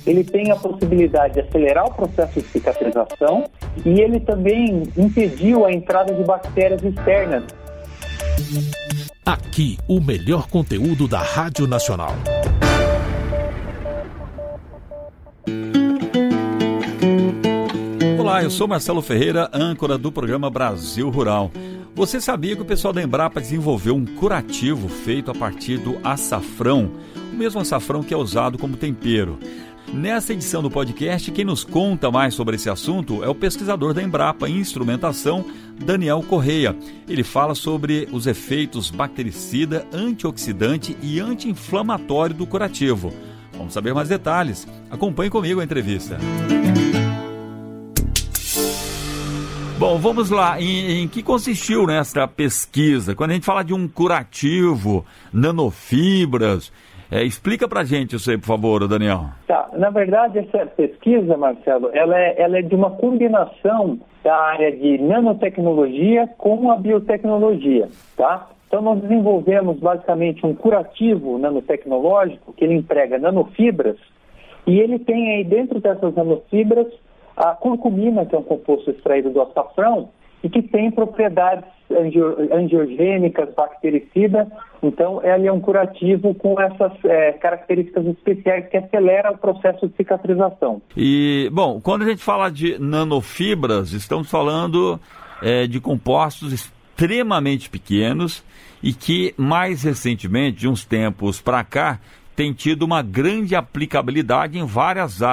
ele tem a possibilidade de acelerar o processo de cicatrização e ele também impediu a entrada de bactérias externas. Aqui, o melhor conteúdo da Rádio Nacional. Olá, eu sou Marcelo Ferreira, âncora do programa Brasil Rural. Você sabia que o pessoal da Embrapa desenvolveu um curativo feito a partir do açafrão, o mesmo açafrão que é usado como tempero? Nessa edição do podcast, quem nos conta mais sobre esse assunto é o pesquisador da Embrapa em Instrumentação, Daniel Correia. Ele fala sobre os efeitos bactericida, antioxidante e anti-inflamatório do curativo. Vamos saber mais detalhes. Acompanhe comigo a entrevista. Bom, vamos lá. Em que consistiu nessa pesquisa? Quando a gente fala de um curativo, nanofibras, explica pra gente isso aí, por favor, Daniel. Tá, na verdade, essa pesquisa, Marcelo, ela é de uma combinação da área de nanotecnologia com a biotecnologia, tá? Então, nós desenvolvemos basicamente um curativo nanotecnológico que ele emprega nanofibras e ele tem aí dentro dessas nanofibras a curcumina, que é um composto extraído do açafrão e que tem propriedades angiogênicas, bactericidas. Então, ele é um curativo com essas características especiais que aceleram o processo de cicatrização. E, bom, quando a gente fala de nanofibras, estamos falando de compostos extremamente pequenos e que, mais recentemente, de uns tempos para cá, tem tido uma grande aplicabilidade em várias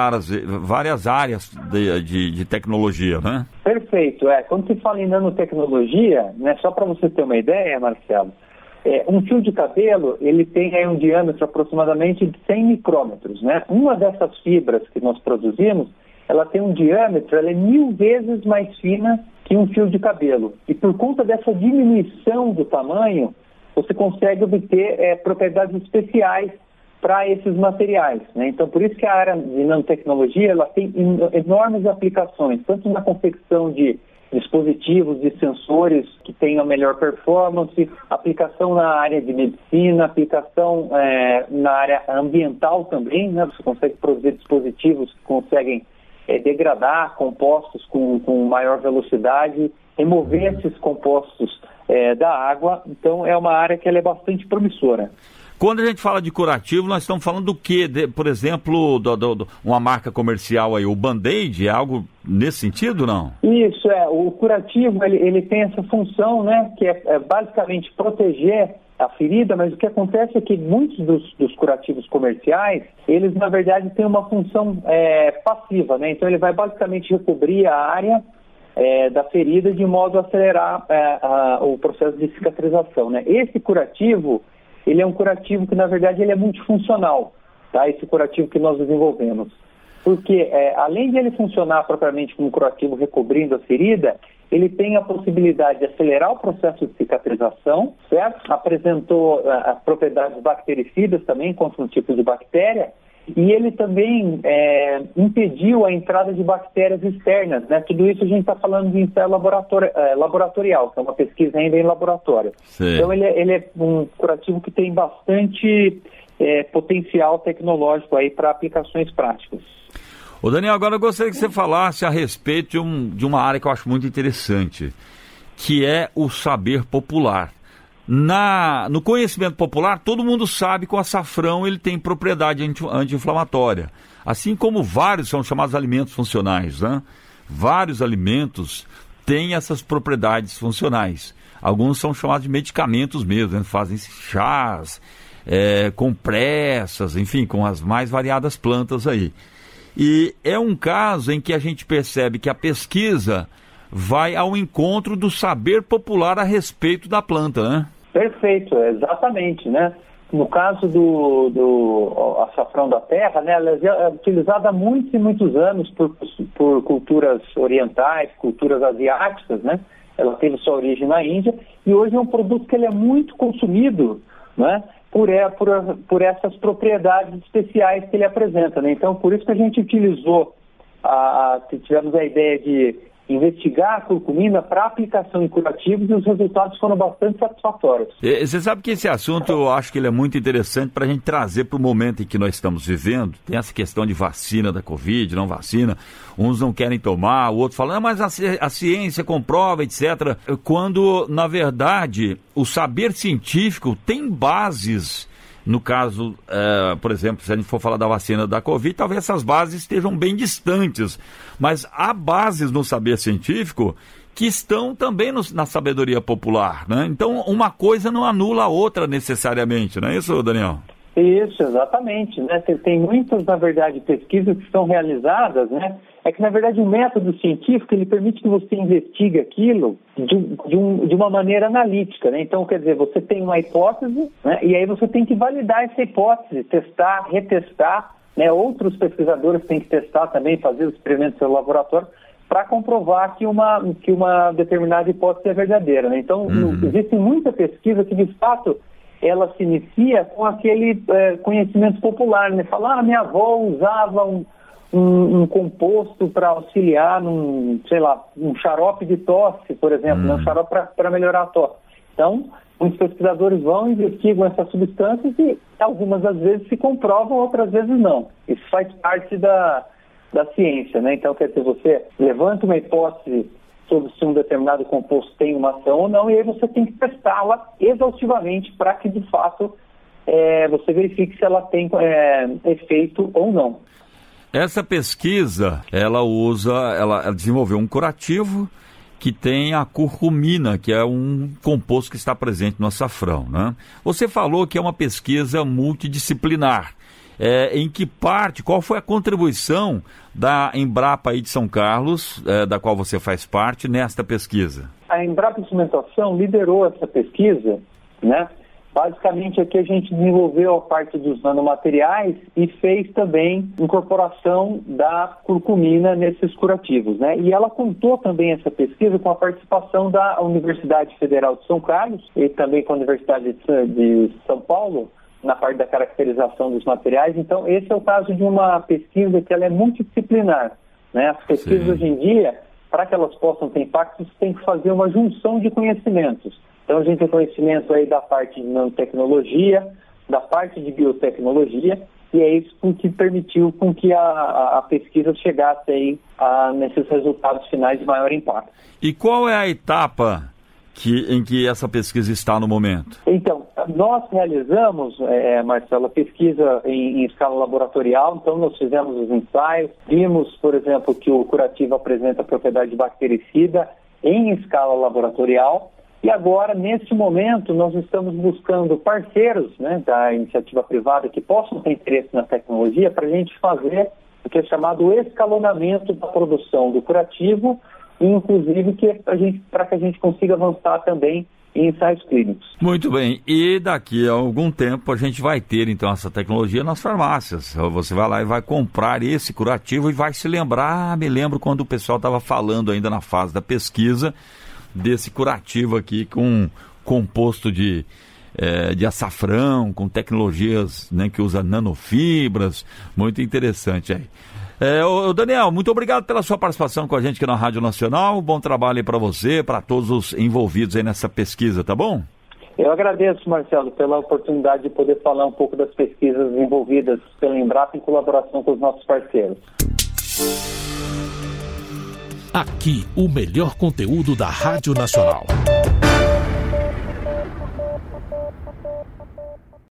áreas de tecnologia, né? Perfeito. Quando se fala em nanotecnologia, né, só para você ter uma ideia, Marcelo, um fio de cabelo, ele tem aí um diâmetro aproximadamente de 100 micrômetros, né? Uma dessas fibras que nós produzimos, ela tem um diâmetro, ela é 1000 vezes mais fina que um fio de cabelo. E por conta dessa diminuição do tamanho, você consegue obter propriedades especiais para esses materiais, né? Então, por isso que a área de nanotecnologia ela tem enormes aplicações, tanto na confecção de dispositivos, de sensores que tenham melhor performance, aplicação na área de medicina, aplicação na área ambiental também, né? Você consegue produzir dispositivos que conseguem degradar compostos com maior velocidade, remover esses compostos da água. Então, é uma área que ela é bastante promissora. Quando a gente fala de curativo, nós estamos falando do quê? Por exemplo, uma marca comercial aí, o Band-Aid, é algo nesse sentido, não? Isso, o curativo, ele tem essa função, né, que é basicamente proteger a ferida, mas o que acontece é que muitos dos curativos comerciais, eles na verdade têm uma função passiva, né, então ele vai basicamente recobrir a área da ferida de modo a acelerar o processo de cicatrização, né. Esse curativo, ele é um curativo que, na verdade, ele é multifuncional, tá? Esse curativo que nós desenvolvemos. Porque, além de ele funcionar propriamente como curativo recobrindo a ferida, ele tem a possibilidade de acelerar o processo de cicatrização, certo? Apresentou as propriedades bactericidas também contra um tipo de bactéria, e ele também impediu a entrada de bactérias externas, né? Tudo isso a gente está falando de ensaio laboratorial, que é uma pesquisa ainda em laboratório. Sim. Então ele é um curativo que tem bastante potencial tecnológico aí para aplicações práticas. Ô Daniel, agora eu gostaria que você falasse a respeito de uma área que eu acho muito interessante, que é o saber popular. No conhecimento popular, todo mundo sabe que o açafrão ele tem propriedade anti-inflamatória. Assim como vários são chamados alimentos funcionais, né? Vários alimentos têm essas propriedades funcionais. Alguns são chamados de medicamentos mesmo, né? Fazem chás, compressas, enfim, com as mais variadas plantas aí. E é um caso em que a gente percebe que a pesquisa vai ao encontro do saber popular a respeito da planta, né? Perfeito, exatamente, né? No caso do açafrão da terra, né, ela é utilizada há muitos e muitos anos por culturas orientais, culturas asiáticas, né? Ela teve sua origem na Índia e hoje é um produto que ele é muito consumido, né? Por essas propriedades especiais que ele apresenta, né? Então, por isso que a gente utilizou, tivemos a ideia de investigar a curcumina para aplicação em curativos e os resultados foram bastante satisfatórios. Você sabe que esse assunto eu acho que ele é muito interessante para a gente trazer para o momento em que nós estamos vivendo. Tem essa questão de vacina da Covid, não vacina. Uns não querem tomar, o outro fala, mas a ciência comprova, etc. Quando, na verdade, o saber científico tem bases. No caso, por exemplo, se a gente for falar da vacina da Covid, talvez essas bases estejam bem distantes, mas há bases no saber científico que estão também na sabedoria popular, né? Então, uma coisa não anula a outra necessariamente, não é isso, Daniel? Isso, exatamente, né? Tem muitas, na verdade, pesquisas que são realizadas, né? É que, na verdade, o método científico, ele permite que você investigue aquilo de uma maneira analítica, né? Então, quer dizer, você tem uma hipótese, né? E aí você tem que validar essa hipótese, testar, retestar, né? Outros pesquisadores têm que testar também, fazer os experimentos no laboratório, para comprovar que uma determinada hipótese é verdadeira, né? Então, existe muita pesquisa que, de fato, ela se inicia com aquele conhecimento popular, né? Falar, minha avó usava um composto para auxiliar um xarope de tosse, por exemplo, um xarope para melhorar a tosse. Então, muitos pesquisadores vão, investigam essas substâncias e algumas das vezes se comprovam, outras vezes não. Isso faz parte da ciência, né? Então, quer dizer, você levanta uma hipótese sobre se um determinado composto tem uma ação ou não, e aí você tem que testá-la exaustivamente para que, de fato, você verifique se ela tem efeito ou não. Essa pesquisa, ela desenvolveu um curativo que tem a curcumina, que é um composto que está presente no açafrão, né? Você falou que é uma pesquisa multidisciplinar. Em que parte, qual foi a contribuição da Embrapa aí de São Carlos, da qual você faz parte, nesta pesquisa? A Embrapa Instrumentação liderou essa pesquisa, né? Basicamente aqui a gente desenvolveu a parte dos nanomateriais e fez também incorporação da curcumina nesses curativos, né? E ela contou também essa pesquisa com a participação da Universidade Federal de São Carlos e também com a Universidade de São Paulo, na parte da caracterização dos materiais. Então, esse é o caso de uma pesquisa que ela é multidisciplinar, né? As pesquisas hoje em dia, para que elas possam ter impacto, você tem que fazer uma junção de conhecimentos. Então, a gente tem conhecimento aí da parte de nanotecnologia, da parte de biotecnologia, e é isso que permitiu com que a pesquisa chegasse aí nesses resultados finais de maior impacto. E qual é a etapa em que essa pesquisa está no momento? Então, nós realizamos, Marcelo, a pesquisa em escala laboratorial. Então, nós fizemos os ensaios, vimos, por exemplo, que o curativo apresenta propriedade bactericida em escala laboratorial. E agora, neste momento, nós estamos buscando parceiros, né, da iniciativa privada que possam ter interesse na tecnologia para a gente fazer o que é chamado escalonamento da produção do curativo, e inclusive para que a gente consiga avançar também em ensaios clínicos. Muito bem, e daqui a algum tempo a gente vai ter então essa tecnologia nas farmácias. Você vai lá e vai comprar esse curativo e vai se lembrar, me lembro quando o pessoal estava falando ainda na fase da pesquisa, desse curativo aqui com composto de açafrão, com tecnologias, né, que usa nanofibras, muito interessante aí. Daniel, muito obrigado pela sua participação com a gente aqui na Rádio Nacional. Bom trabalho aí para você, para todos os envolvidos aí nessa pesquisa, tá bom? Eu agradeço, Marcelo, pela oportunidade de poder falar um pouco das pesquisas envolvidas pela Embrapa em colaboração com os nossos parceiros. Aqui, o melhor conteúdo da Rádio Nacional.